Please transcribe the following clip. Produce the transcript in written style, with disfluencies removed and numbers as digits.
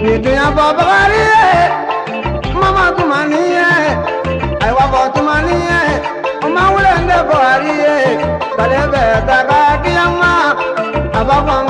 Dunia babari mama tumani ai wa tumani ma wulende bari kalebe daga kiyama ababa